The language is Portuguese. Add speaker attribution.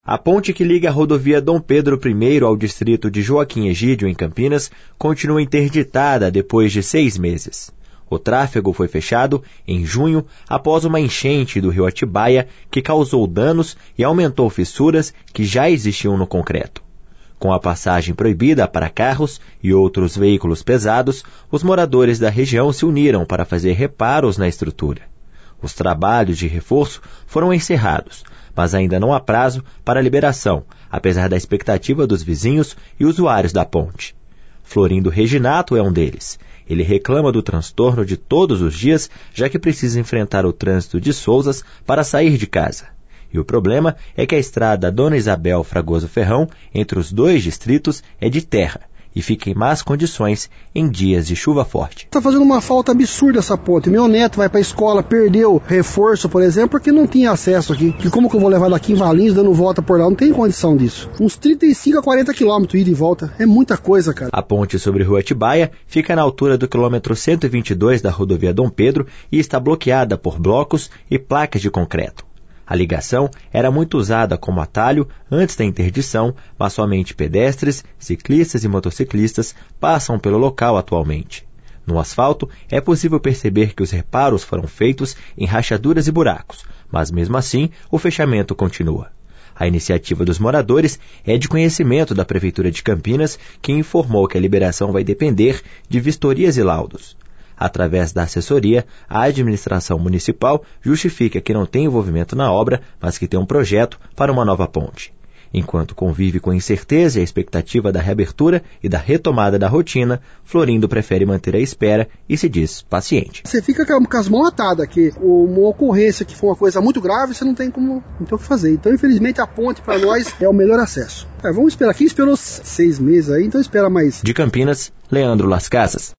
Speaker 1: A ponte que liga a rodovia Dom Pedro I ao distrito de Joaquim Egídio, em Campinas, continua interditada depois de 6 meses. O tráfego foi fechado em junho após uma enchente do rio Atibaia que causou danos e aumentou fissuras que já existiam no concreto. Com a passagem proibida para carros e outros veículos pesados, os moradores da região se uniram para fazer reparos na estrutura. Os trabalhos de reforço foram encerrados, mas ainda não há prazo para a liberação, apesar da expectativa dos vizinhos e usuários da ponte. Florindo Reginato é um deles. Ele reclama do transtorno de todos os dias, já que precisa enfrentar o trânsito de Sousas para sair de casa. E o problema é que a estrada Dona Isabel Fragoso Ferrão, entre os 2 distritos, é de terra e fica em más condições em dias de chuva forte.
Speaker 2: Está fazendo uma falta absurda essa ponte. Meu neto vai para a escola, perdeu reforço, por exemplo, porque não tinha acesso aqui. E como que eu vou levar daqui em Valinhos, dando volta por lá? Não tem condição disso. Uns 35 a 40 quilômetros ida e volta. É muita coisa, cara.
Speaker 1: A ponte sobre o rio Atibaia fica na altura do quilômetro 122 da rodovia Dom Pedro e está bloqueada por blocos e placas de concreto. A ligação era muito usada como atalho antes da interdição, mas somente pedestres, ciclistas e motociclistas passam pelo local atualmente. No asfalto, é possível perceber que os reparos foram feitos em rachaduras e buracos, mas mesmo assim o fechamento continua. A iniciativa dos moradores é de conhecimento da Prefeitura de Campinas, que informou que a liberação vai depender de vistorias e laudos. Através da assessoria, a administração municipal justifica que não tem envolvimento na obra, mas que tem um projeto para uma nova ponte. Enquanto convive com a incerteza e a expectativa da reabertura e da retomada da rotina, Florindo prefere manter a espera e se diz paciente.
Speaker 2: Você fica com as mãos atadas aqui. Uma ocorrência que for uma coisa muito grave, você não tem o que fazer. Então, infelizmente, a ponte para nós é o melhor acesso. Vamos esperar. Quem esperou 6 meses aí, então espera mais.
Speaker 1: De Campinas, Leandro Las Casas.